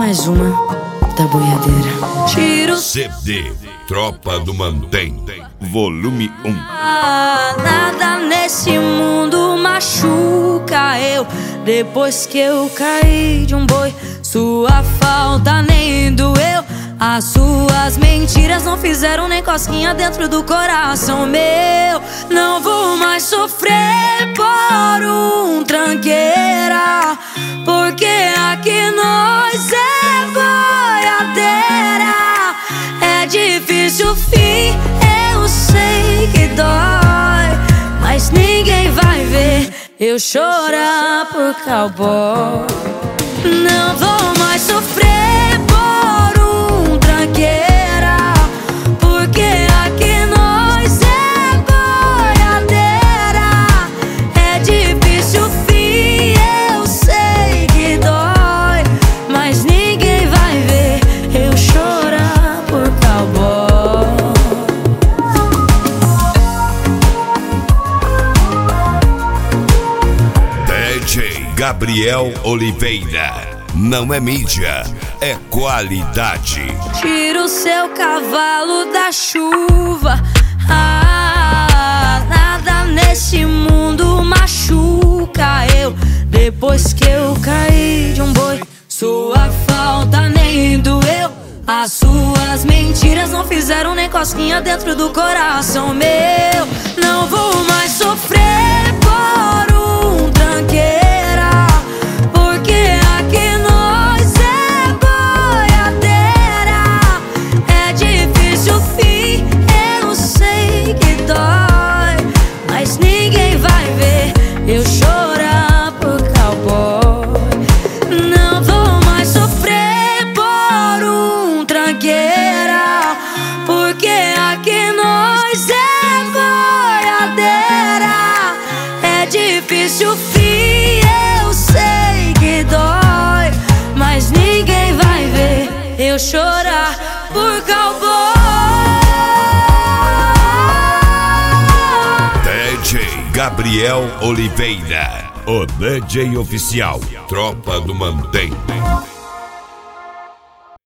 mais uma da boiadeira. Tiro CD Tropa do Mantém, volume 1. Nada nesse mundo machuca eu. Depois que eu caí de um boi, sua falta nem doeu. As suas mentiras não fizeram nem cosquinha dentro do coração meu. Não vou mais sofrer por um tranqueira, porque aqui nós é boiadeira. É difícil o fim, eu sei que dói, mas ninguém vai ver eu chorar por cowboy. Não vou mais sofrer por um tranqueira, porque aqui nós é boiadeira. É difícil o fim, eu sei que dói, mas ninguém vai ver eu chorar por cowboy. DJ Gabriel Oliveira. Não é mídia, é qualidade. Tira o seu cavalo da chuva. Nada nesse mundo machuca eu. Depois que eu caí de um boi, sua falta nem doeu. As suas mentiras não fizeram nem cosquinha dentro do coração meu. Não vou mais sofrer por um tranqueira, porque aqui nós é boiadeira. É difícil o fim, eu sei que dói, mas ninguém vai ver eu chorar por cowboy. Não vou mais sofrer por um tranqueira, porque aqui nós é boiadeira. É difícil o fim, eu sei que dói, mas ninguém vai ver eu chorar por cowboy. DJ Gabriel Oliveira, o DJ oficial Tropa do Mantém.